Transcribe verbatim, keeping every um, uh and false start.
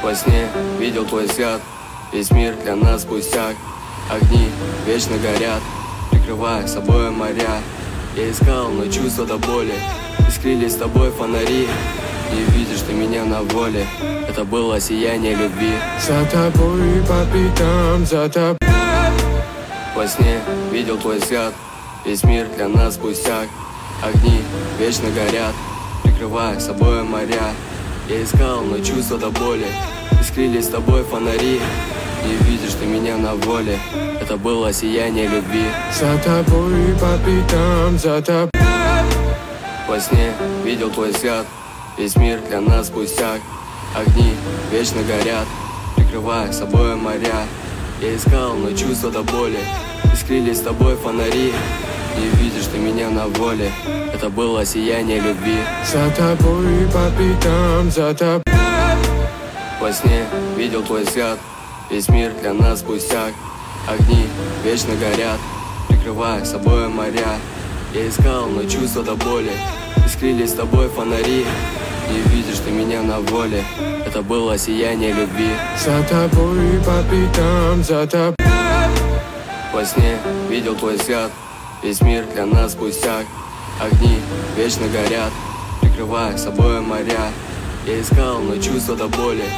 Во сне видел твой взгляд, весь мир для нас пустяк. Огни вечно горят, прикрывая собой моря. Я искал, но чувства до боли искрились с тобой фонари. Не видишь ты меня на воле, это было сияние любви. За тобой по пятам, за тобой. Во сне видел твой взгляд, весь мир для нас пустяк. Огни вечно горят, прикрывая собой моря. Я искал, но чувства до боли искрились с тобой фонари. Не видишь ты меня на воле, это было сияние любви. За тобой по пятам, за тобой. Во сне видел твой взгляд, весь мир для нас пустяк. Огни вечно горят, прикрывая собой моря. Я искал, но чувства до боли искрились с тобой фонари. Не видишь ты меня на воле, это было сияние любви. За тобой по пятам, за тобой. Во сне видел твой взгляд, весь мир для нас пустяк. Огни вечно горят, прикрывая собой моря. Я искал, но чувства до боли искрились с тобой фонари. Не видишь ты меня на воле, это было сияние любви. За тобой по пятам, за тобой. Во сне видел твой взгляд, весь мир для нас пустяк. Огни вечно горят, прикрывая собой моря. Я искал, но чувства до боли